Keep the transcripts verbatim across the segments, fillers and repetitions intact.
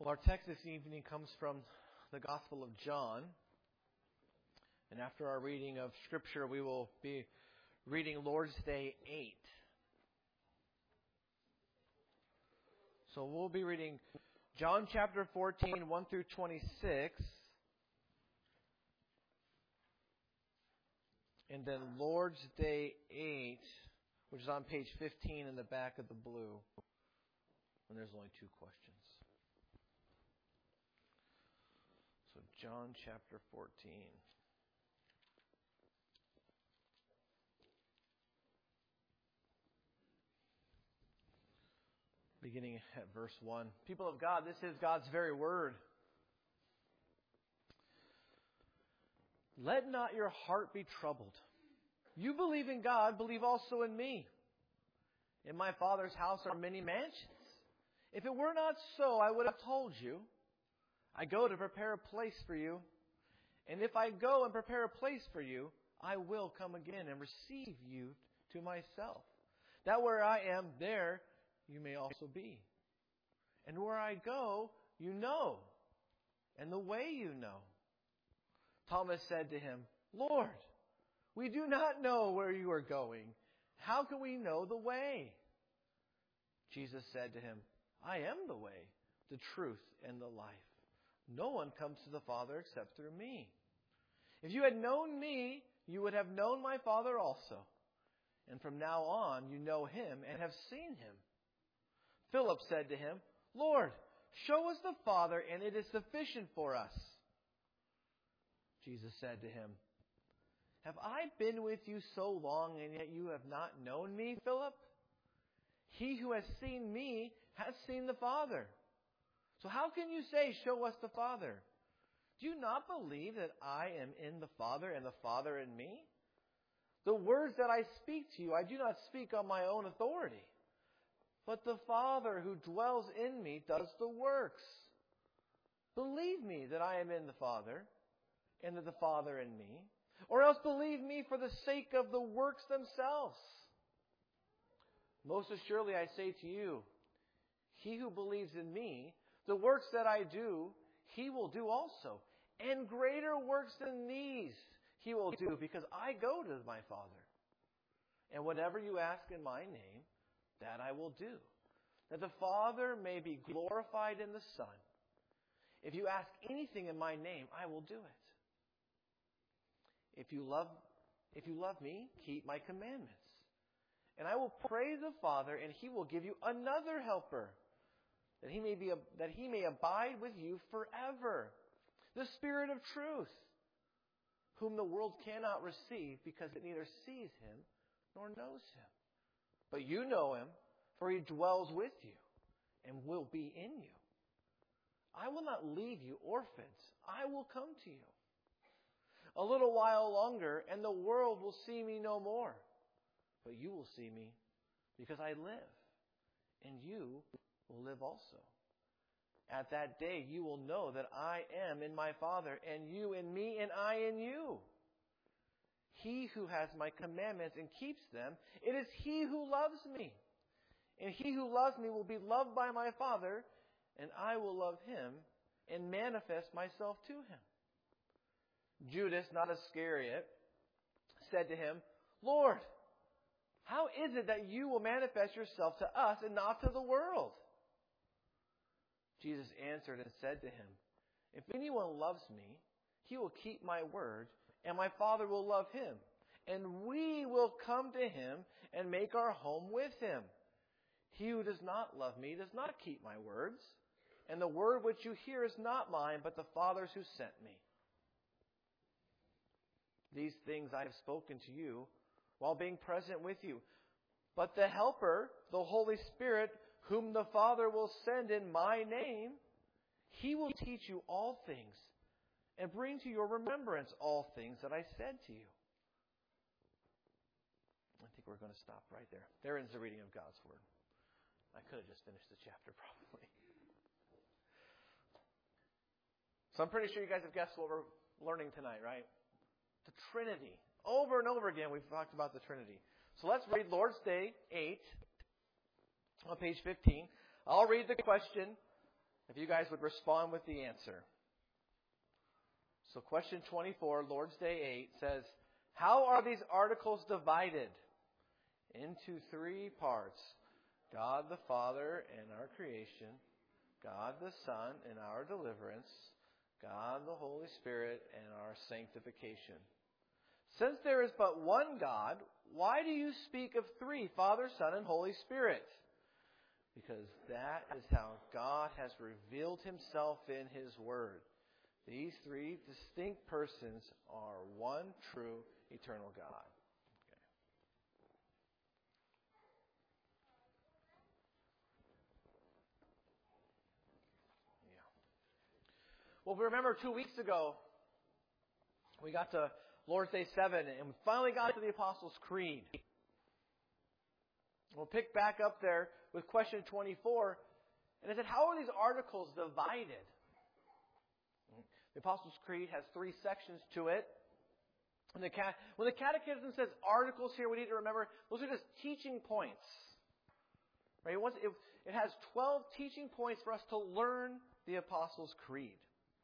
Well, our text this evening comes from the Gospel of John. And after our reading of Scripture, we will be reading Lord's Day eight. So we'll be reading John chapter fourteen, one through twenty-six. And then Lord's Day eight, which is on page fifteen in the back of the blue. And there's only two questions. So John chapter fourteen. Beginning at verse one. People of God, this is God's very word. Let not your heart be troubled. You believe in God, believe also in me. In my Father's house are many mansions. If it were not so, I would have told you. I go to prepare a place for you. And if I go and prepare a place for you, I will come again and receive you to myself. That where I am, there you may also be. And where I go, you know, and the way you know. Thomas said to him, Lord, we do not know where you are going. How can we know the way? Jesus said to him, I am the way, the truth, and the life. No one comes to the Father except through me. If you had known me, you would have known my Father also. And from now on, you know him and have seen him. Philip said to him, Lord, show us the Father, and it is sufficient for us. Jesus said to him, Have I been with you so long, and yet you have not known me, Philip? He who has seen me has seen the Father. So how can you say, show us the Father? Do you not believe that I am in the Father and the Father in me? The words that I speak to you, I do not speak on my own authority. But the Father who dwells in me does the works. Believe me that I am in the Father and that the Father in me. Or else believe me for the sake of the works themselves. Most assuredly I say to you, he who believes in me, the works that I do, he will do also. And greater works than these he will do, because I go to my Father. And whatever you ask in my name, that I will do, that the Father may be glorified in the Son. If you ask anything in my name, I will do it. If you love, if you love me, keep my commandments. And I will pray the Father, and he will give you another helper, that he may be a, that he may abide with you forever. The Spirit of truth, whom the world cannot receive, because it neither sees him nor knows him. But you know him, for he dwells with you and will be in you. I will not leave you orphans. I will come to you. A little while longer, and the world will see me no more. But you will see me, because I live, and you will live also. At that day you will know that I am in my Father, and you in me, and I in you. He who has my commandments and keeps them, it is he who loves me. And he who loves me will be loved by my Father, and I will love him and manifest myself to him. Judas, not Iscariot, said to him, Lord, how is it that you will manifest yourself to us and not to the world? Jesus answered and said to him, If anyone loves me, he will keep my word, and my Father will love him, and we will come to him and make our home with him. He who does not love me does not keep my words, and the word which you hear is not mine, but the Father's who sent me. These things I have spoken to you while being present with you. But the Helper, the Holy Spirit, whom the Father will send in my name, he will teach you all things and bring to your remembrance all things that I said to you. I think we're going to stop right there. There ends the reading of God's Word. I could have just finished the chapter probably. So I'm pretty sure you guys have guessed what we're learning tonight, right? The Trinity. Over and over again we've talked about the Trinity. So let's read Lord's Day eight on page fifteen. I'll read the question If you guys would respond with the answer. So question twenty-four, Lord's Day eight, says, how are these articles divided? Into three parts. God the Father in our creation, God the Son in our deliverance, God the Holy Spirit in our sanctification. Since there is but one God, why do you speak of three, Father, Son, and Holy Spirit? Because that is how God has revealed himself in his Word. These three distinct persons are one true eternal God. Okay. Yeah. Well, we remember two weeks ago, we got to Lord's Day seven, and we finally got to the Apostles' Creed. We'll pick back up there with question twenty-four, and it said, how are these articles divided? The Apostles' Creed has three sections to it. When the, cat, when the Catechism says articles here, we need to remember those are just teaching points. Right? It, wants, it, it has twelve teaching points for us to learn the Apostles' Creed.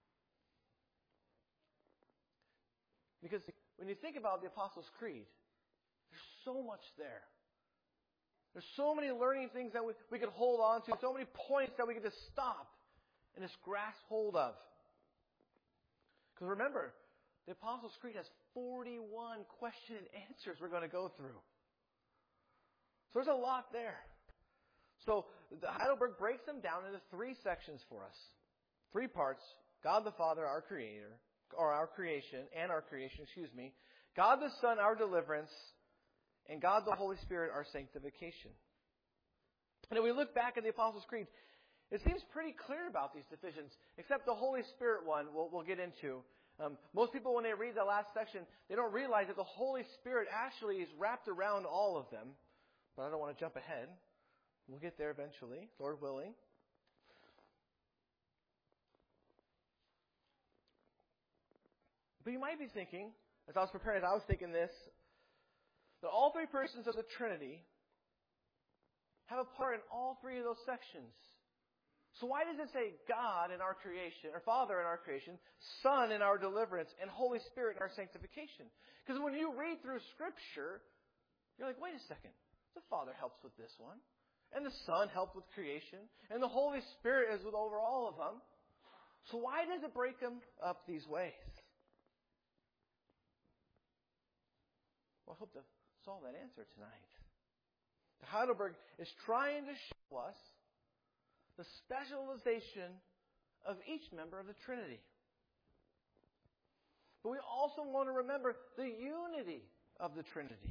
Because when you think about the Apostles' Creed, there's so much there. There's so many learning things that we, we could hold on to, so many points that we could just stop and just grasp hold of. Because remember, the Apostles' Creed has forty-one question and answers we're going to go through. So there's a lot there. So the Heidelberg breaks them down into three sections for us. Three parts. God the Father, our Creator, or our creation, and our creation, excuse me. God the Son, our deliverance, and God the Holy Spirit, our sanctification. And if we look back at the Apostles' Creed, it seems pretty clear about these divisions, except the Holy Spirit one we'll, we'll get into. Um, most people, when they read the last section, they don't realize that the Holy Spirit actually is wrapped around all of them. But I don't want to jump ahead. We'll get there eventually, Lord willing. But you might be thinking, as I was preparing, as I was thinking this, that all three persons of the Trinity have a part in all three of those sections. So why does it say God in our creation, or Father in our creation, Son in our deliverance, and Holy Spirit in our sanctification? Because when you read through Scripture, you're like, wait a second. The Father helps with this one, and the Son helped with creation, and the Holy Spirit is with over all of them. So why does it break them up these ways? Well, I hope to solve that answer tonight. Heidelberg is trying to show us the specialization of each member of the Trinity. But we also want to remember the unity of the Trinity.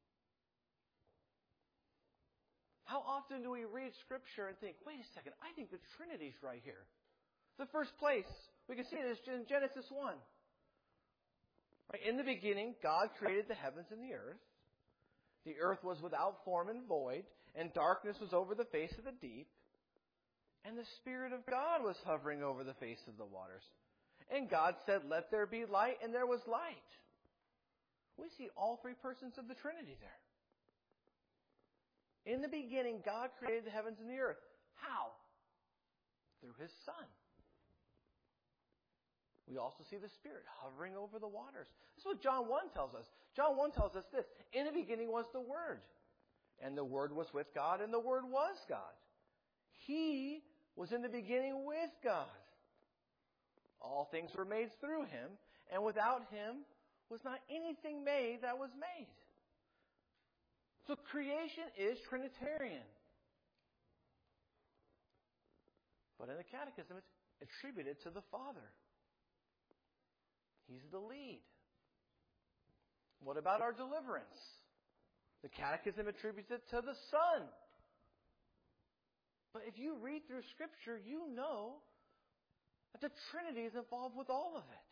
How often do we read Scripture and think, wait a second, I think the Trinity's right here. The first place, we can see it is in Genesis one. Right? In the beginning, God created the heavens and the earth. The earth was without form and void, and darkness was over the face of the deep. And the Spirit of God was hovering over the face of the waters. And God said, let there be light, and there was light. We see all three persons of the Trinity there. In the beginning, God created the heavens and the earth. How? Through His Son. We also see the Spirit hovering over the waters. This is what John one tells us. John one tells us this. In the beginning was the Word. And the Word was with God, and the Word was God. He was in the beginning with God. All things were made through Him, and without Him was not anything made that was made. So creation is Trinitarian. But in the Catechism, it's attributed to the Father. He's the lead. What about our deliverance? The Catechism attributes it to the Son. But if you read through Scripture, you know that the Trinity is involved with all of it.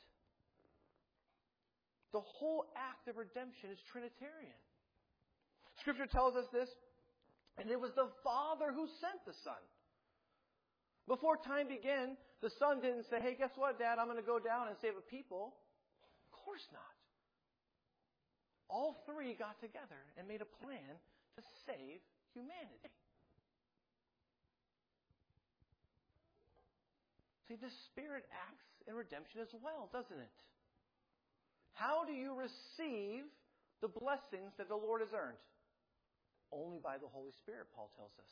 The whole act of redemption is Trinitarian. Scripture tells us this, and it was the Father who sent the Son. Before time began, the Son didn't say, hey, guess what, Dad? I'm going to go down and save a people. Of course not. All three got together and made a plan to save humanity. See, the Spirit acts in redemption as well, doesn't it? How do you receive the blessings that the Lord has earned? Only by the Holy Spirit, Paul tells us.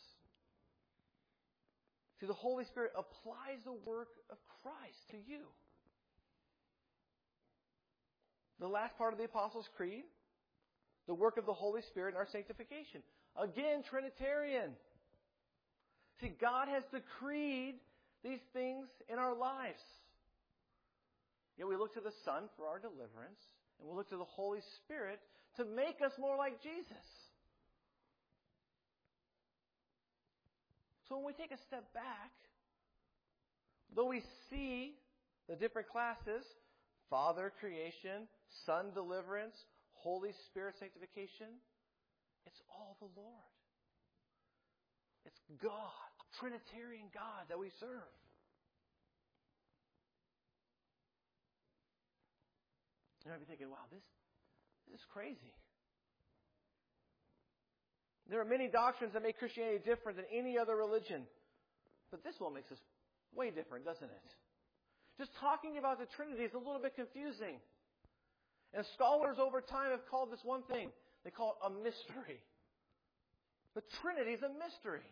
See, the Holy Spirit applies the work of Christ to you. The last part of the Apostles' Creed, the work of the Holy Spirit in our sanctification. Again, Trinitarian. See, God has decreed these things in our lives. Yet we look to the Son for our deliverance, and we look to the Holy Spirit to make us more like Jesus. So when we take a step back, though we see the different classes, Father creation, Son deliverance, Holy Spirit sanctification, it's all the Lord. It's God, Trinitarian God that we serve. You might be thinking, wow, this, this is crazy. There are many doctrines that make Christianity different than any other religion. But this one makes us way different, doesn't it? Just talking about the Trinity is a little bit confusing. And scholars over time have called this one thing. They call it a mystery. The Trinity is a mystery.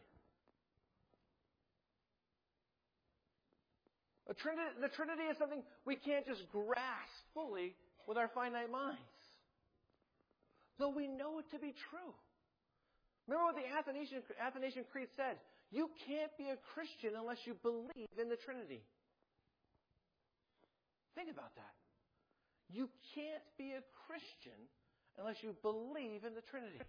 A Trinity, the Trinity is something we can't just grasp fully with our finite minds. Though we know it to be true. Remember what the Athanasian, Athanasian Creed said? You can't be a Christian unless you believe in the Trinity. Think about that. You can't be a Christian unless you believe in the Trinity.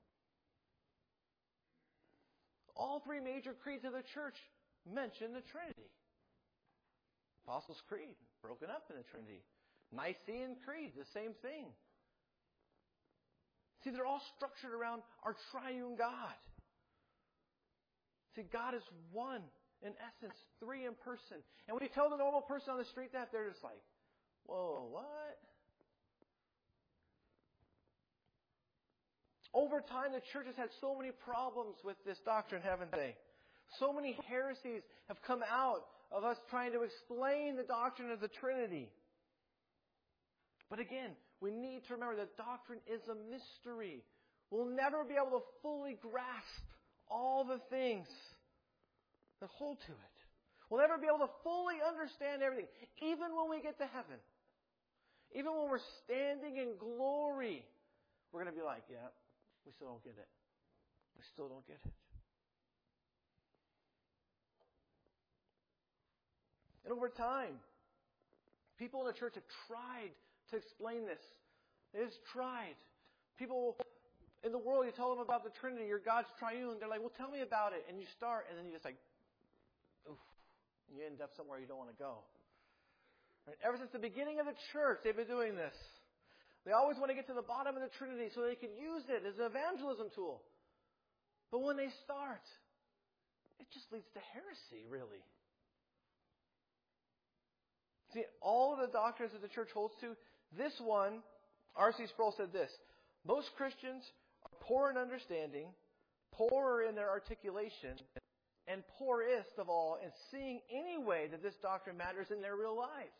All three major creeds of the church mention the Trinity. Apostles' Creed, broken up in the Trinity. Nicene Creed, the same thing. See, they're all structured around our triune God. See, God is one in essence, three in person. And when you tell the normal person on the street that, they're just like, whoa, what? Over time, the church has had so many problems with this doctrine, haven't they? So many heresies have come out of us trying to explain the doctrine of the Trinity. But again, we need to remember that doctrine is a mystery. We'll never be able to fully grasp all the things that hold to it. We'll never be able to fully understand everything, even when we get to heaven. Even when we're standing in glory, we're going to be like, yeah, we still don't get it. We still don't get it. And over time, people in the church have tried to explain this. It is tried. People in the world, you tell them about the Trinity, your God's triune. They're like, well, tell me about it. And you start, and then you just like, oof. And you end up somewhere you don't want to go. Right? Ever since the beginning of the church, they've been doing this. They always want to get to the bottom of the Trinity so they can use it as an evangelism tool. But when they start, it just leads to heresy, really. See, all of the doctrines that the church holds to, this one, R C Sproul said this, most Christians are poor in understanding, poorer in their articulation, and poorest of all in seeing any way that this doctrine matters in their real lives.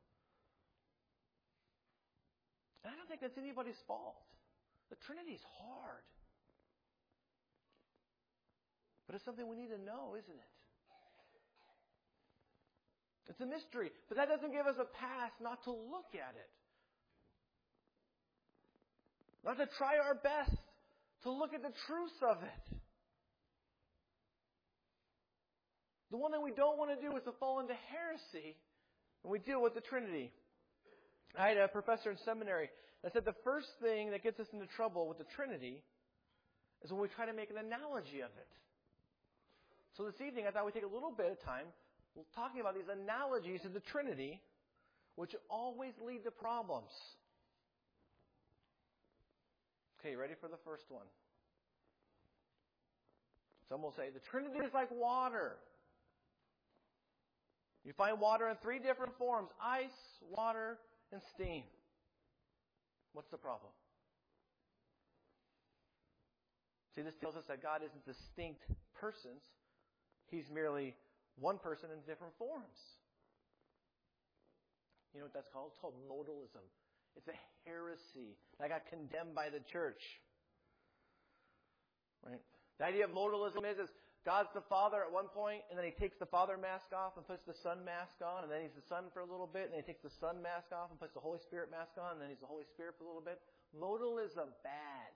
And I don't think that's anybody's fault. The Trinity's hard. But it's something we need to know, isn't it? It's a mystery. But that doesn't give us a pass not to look at it. Not to try our best to look at the truth of it. The one thing we don't want to do is to fall into heresy when we deal with the Trinity. I had a professor in seminary that said the first thing that gets us into trouble with the Trinity is when we try to make an analogy of it. So this evening I thought we'd take a little bit of time talking about these analogies of the Trinity, which always lead to problems. Okay, ready for the first one? Some will say the Trinity is like water. You find water in three different forms: ice, water, and steam. What's the problem? See, this tells us that God isn't distinct persons. He's merely one person in different forms. You know what that's called? It's called modalism. It's a heresy that got condemned by the church. Right? The idea of modalism is, is God's the Father at one point, and then He takes the Father mask off and puts the Son mask on, and then He's the Son for a little bit, and then He takes the Son mask off and puts the Holy Spirit mask on, and then He's the Holy Spirit for a little bit. Modalism, bad.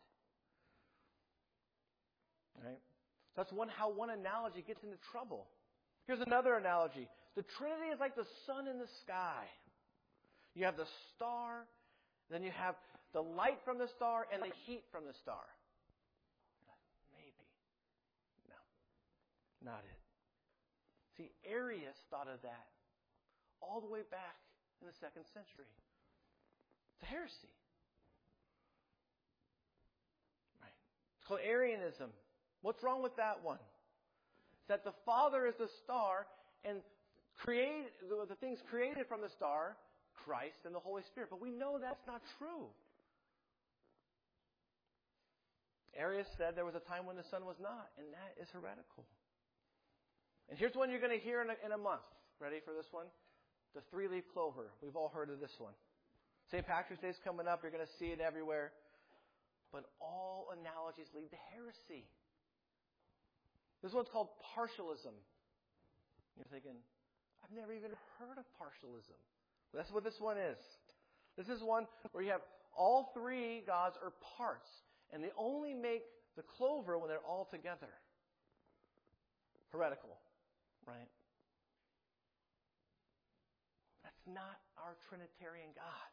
Right? That's one how one analogy gets into trouble. Here's another analogy. The Trinity is like the sun in the sky. You have the star, then you have the light from the star and the heat from the star. Maybe. No. Not it. See, Arius thought of that all the way back in the second century. It's a heresy. Right. It's called Arianism. What's wrong with that one? It's that the Father is the star, and create the, the things created from the star, Christ and the Holy Spirit. But we know that's not true. Arius said there was a time when the Son was not, and that is heretical. And here's one you're going to hear in a, in a month. Ready for this one? The three-leaf clover. We've all heard of this one. Saint Patrick's Day is coming up. You're going to see it everywhere. But all analogies lead to heresy. This one's called partialism. You're thinking, I've never even heard of partialism. Well, that's what this one is. This is one where you have all three gods are parts, and they only make the clover when they're all together. Heretical, right? That's not our Trinitarian God.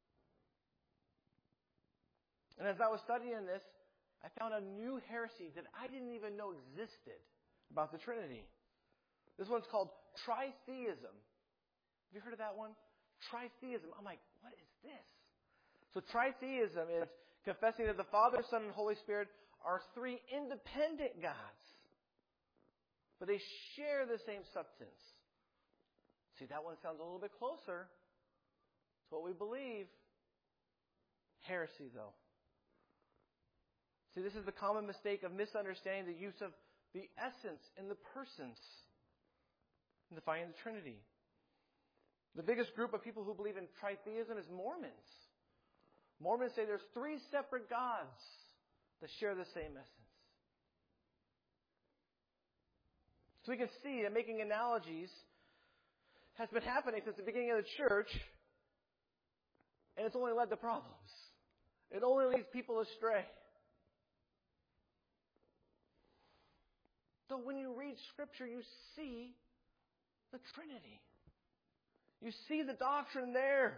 And as I was studying this, I found a new heresy that I didn't even know existed about the Trinity. This one's called tritheism. Have you heard of that one? Tritheism. I'm like, what is this? So tritheism is confessing that the Father, Son, and Holy Spirit are three independent gods. But they share the same substance. See, that one sounds a little bit closer to what we believe. Heresy, though. See, this is the common mistake of misunderstanding the use of the essence and the persons in defining the Trinity. The biggest group of people who believe in tritheism is Mormons. Mormons say there's three separate gods that share the same essence. So we can see that making analogies has been happening since the beginning of the church, and it's only led to problems. It only leads people astray. So when you read Scripture, you see the Trinity. You see the doctrine there.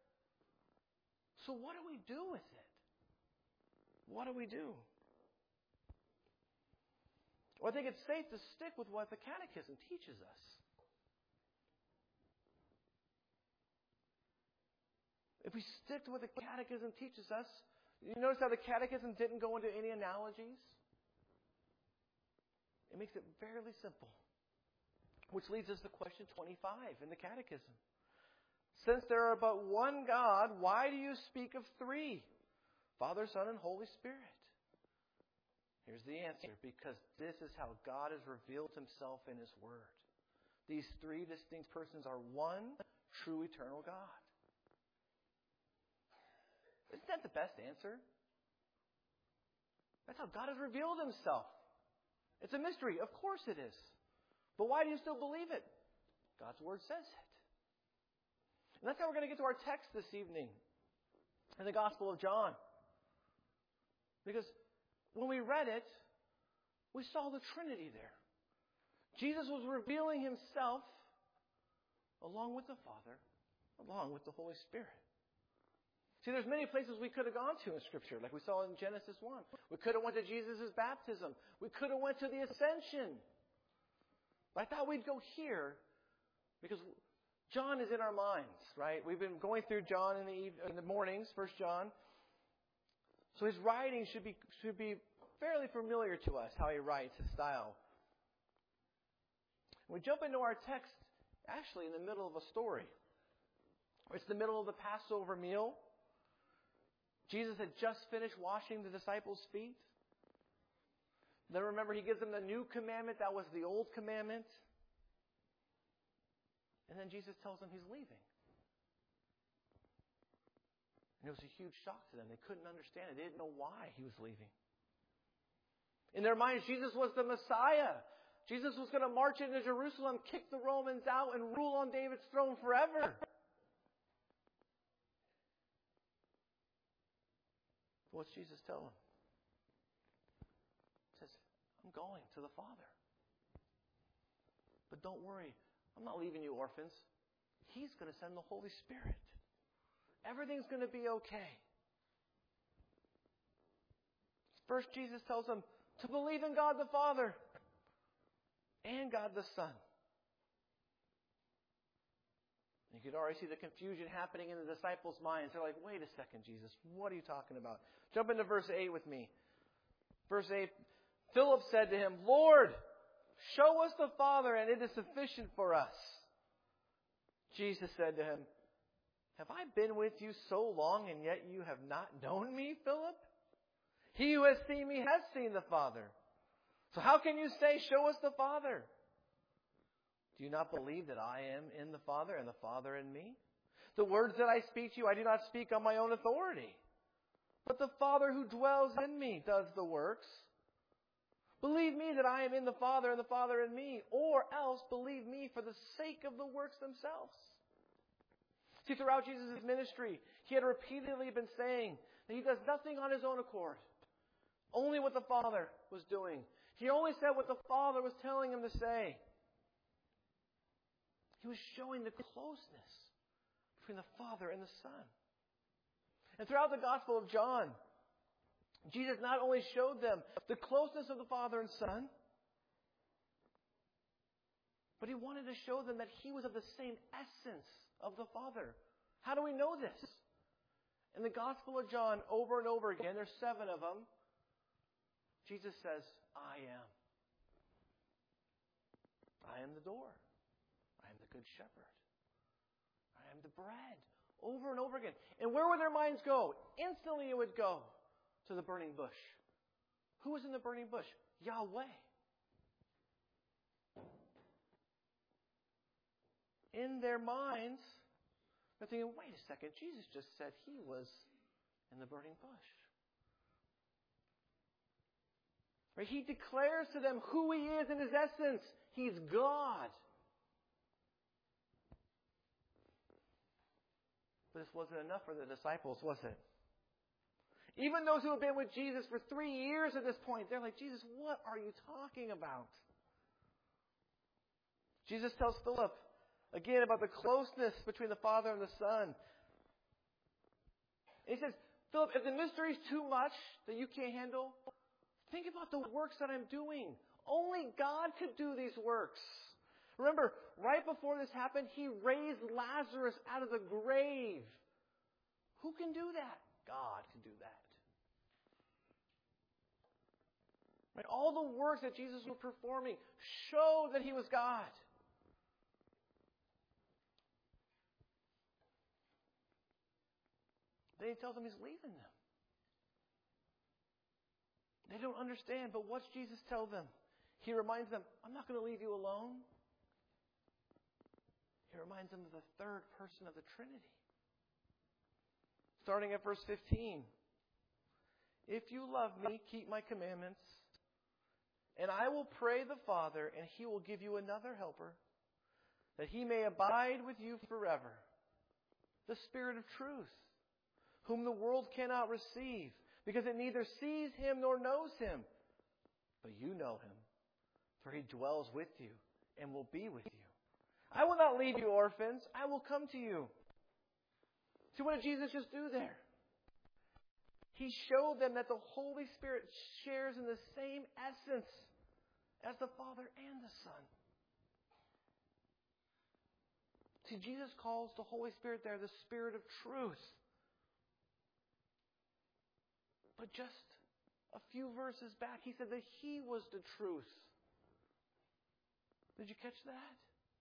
So what do we do with it? What do we do? Well, I think it's safe to stick with what the Catechism teaches us. If we stick to what the Catechism teaches us, you notice how the Catechism didn't go into any analogies? It makes it fairly simple. Which leads us to question twenty-five in the Catechism. Since there are but one God, why do you speak of three? Father, Son, and Holy Spirit. Here's the answer. Because this is how God has revealed Himself in His Word. These three distinct persons are one true eternal God. Isn't that the best answer? That's how God has revealed Himself. It's a mystery. Of course it is. But why do you still believe it? God's Word says it. And that's how we're going to get to our text this evening in the Gospel of John. Because when we read it, we saw the Trinity there. Jesus was revealing Himself along with the Father, along with the Holy Spirit. See, there's many places we could have gone to in Scripture, like we saw in Genesis one. We could have went to Jesus' baptism. We could have went to the ascension. But I thought we'd go here because John is in our minds, right? We've been going through John in the eve- in the mornings, First John. So his writing should be should be fairly familiar to us, how he writes, his style. We jump into our text actually in the middle of a story. It's the middle of the Passover meal. Jesus had just finished washing the disciples' feet. Then remember, He gives them the new commandment. That was the old commandment. And then Jesus tells them He's leaving. And it was a huge shock to them. They couldn't understand it. They didn't know why he was leaving. In their minds, Jesus was the Messiah. Jesus was going to march into Jerusalem, kick the Romans out, and rule on David's throne forever. What's Jesus tell them? He says, I'm going to the Father. But don't worry, I'm not leaving you orphans. He's going to send the Holy Spirit. Everything's going to be okay. First, Jesus tells them to believe in God the Father and God the Son. You could already see the confusion happening in the disciples' minds. They're like, wait a second, Jesus, what are you talking about? Jump into verse eight with me. Verse eight, Philip said to him, Lord, show us the Father, and it is sufficient for us. Jesus said to him, have I been with you so long, and yet you have not known me, Philip? He who has seen me has seen the Father. So how can you say, show us the Father? Do you not believe that I am in the Father and the Father in me? The words that I speak to you, I do not speak on my own authority. But the Father who dwells in me does the works. Believe me that I am in the Father and the Father in me, or else believe me for the sake of the works themselves. See, throughout Jesus' ministry, he had repeatedly been saying that he does nothing on his own accord. Only what the Father was doing. He only said what the Father was telling him to say. He was showing the closeness between the Father and the Son. And throughout the Gospel of John, Jesus not only showed them the closeness of the Father and Son, but he wanted to show them that he was of the same essence of the Father. How do we know this? In the Gospel of John, over and over again, there's seven of them, Jesus says, I am. I am the door. I am the good shepherd. I am the bread. Over and over again. And where would their minds go? Instantly it would go to the burning bush. Who was in the burning bush? Yahweh. In their minds, they're thinking, wait a second, Jesus just said he was in the burning bush. Right? He declares to them who he is in his essence. He's God. But this wasn't enough for the disciples, was it? Even those who have been with Jesus for three years at this point, they're like, Jesus, what are you talking about? Jesus tells Philip, again, about the closeness between the Father and the Son. He says, Philip, if the mystery is too much that you can't handle, think about the works that I'm doing. Only God could do these works. Remember, right before this happened, he raised Lazarus out of the grave. Who can do that? God can do that. Right? All the works that Jesus was performing showed that he was God. Then he tells them he's leaving them. They don't understand, but what's Jesus tell them? He reminds them, I'm not going to leave you alone. He reminds them of the third person of the Trinity. Starting at verse fifteen. If you love me, keep my commandments, and I will pray the Father, and he will give you another helper, that he may abide with you forever. The Spirit of truth, whom the world cannot receive, because it neither sees him nor knows him. But you know him, for he dwells with you and will be with you. I will not leave you orphans. I will come to you. See, what did Jesus just do there? He showed them that the Holy Spirit shares in the same essence as the Father and the Son. See, Jesus calls the Holy Spirit there the Spirit of truth. But just a few verses back, he said that he was the truth. Did you catch that?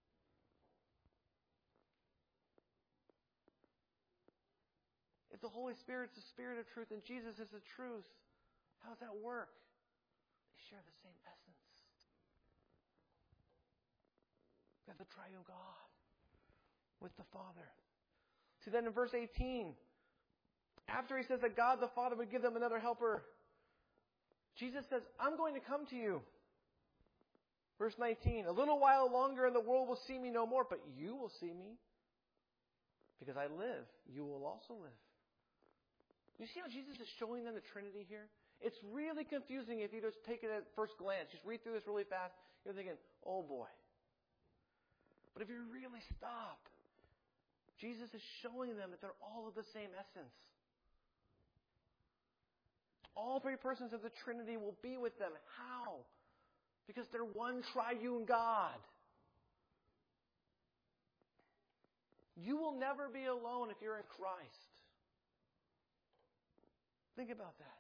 If the Holy Spirit's the Spirit of truth and Jesus is the truth, how does that work? They share the same essence. They have the triune God with the Father. See, then in verse eighteen, After he says that God the Father would give them another helper, Jesus says, I'm going to come to you. Verse nineteen, a little while longer and the world will see me no more, but you will see me. Because I live, you will also live. You see how Jesus is showing them the Trinity here? It's really confusing if you just take it at first glance. Just read through this really fast. You're thinking, oh boy. But if you really stop, Jesus is showing them that they're all of the same essence. All three persons of the Trinity will be with them. How? Because they're one triune God. You will never be alone if you're in Christ. Think about that.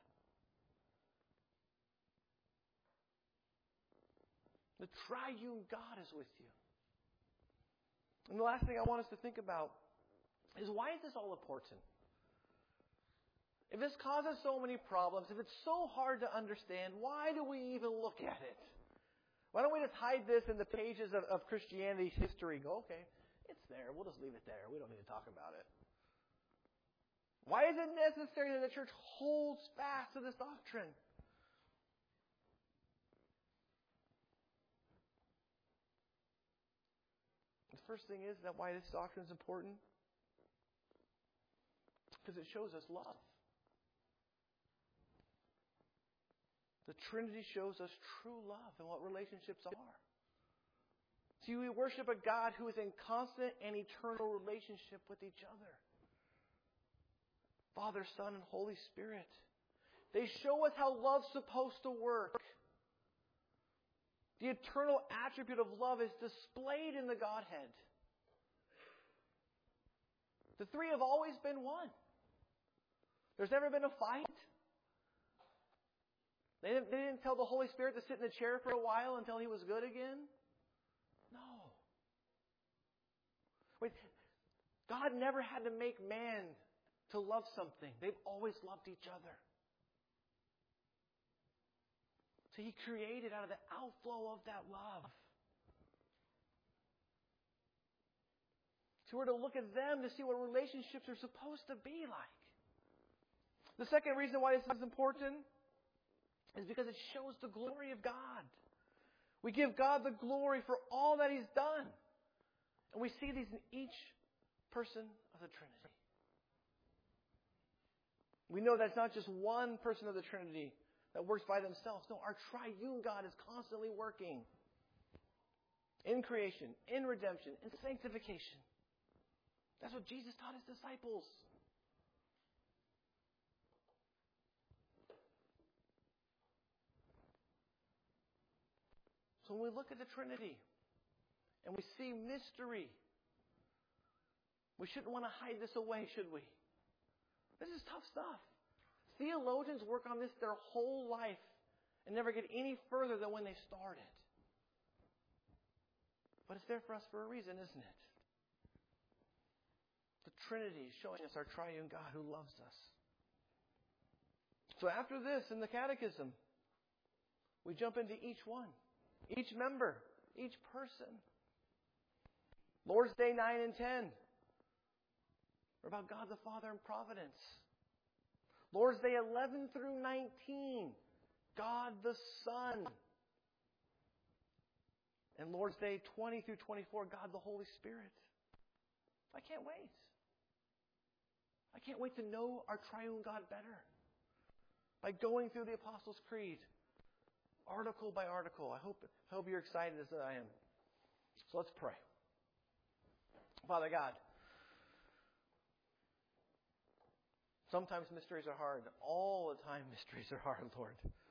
The triune God is with you. And the last thing I want us to think about is, why is this all important? If this causes so many problems, if it's so hard to understand, why do we even look at it? Why don't we just hide this in the pages of, of Christianity's history and go, okay, it's there. We'll just leave it there. We don't need to talk about it. Why is it necessary that the church holds fast to this doctrine? The first thing is that why this doctrine is important? Because it shows us love. The Trinity shows us true love and what relationships are. See, we worship a God who is in constant and eternal relationship with each other. Father, Son, and Holy Spirit. They show us how love's supposed to work. The eternal attribute of love is displayed in the Godhead. The three have always been one. There's never been a fight. They didn't, they didn't tell the Holy Spirit to sit in the chair for a while until he was good again. No. Wait, God never had to make man to love something. They've always loved each other. So he created out of the outflow of that love. So we're to look at them to see what relationships are supposed to be like. The second reason why this is important is because it shows the glory of God. We give God the glory for all that He's done. And we see these in each person of the Trinity. We know that's not just one person of the Trinity that works by themselves. No, our triune God is constantly working in creation, in redemption, in sanctification. That's what Jesus taught His disciples. So when we look at the Trinity and we see mystery, we shouldn't want to hide this away, should we? This is tough stuff. Theologians work on this their whole life and never get any further than when they started. But it's there for us for a reason, isn't it? The Trinity is showing us our triune God who loves us. So after this, in the Catechism, we jump into each one. Each member, each person. Lord's Day nine and ten are about God the Father and providence. Lord's Day eleven through nineteen, God the Son. And Lord's Day twenty through twenty-four, God the Holy Spirit. I can't wait. I can't wait to know our triune God better by going through the Apostles' Creed. Article by article. I hope, I hope you're excited as I am. So let's pray. Father God, sometimes mysteries are hard. All the time mysteries are hard, Lord.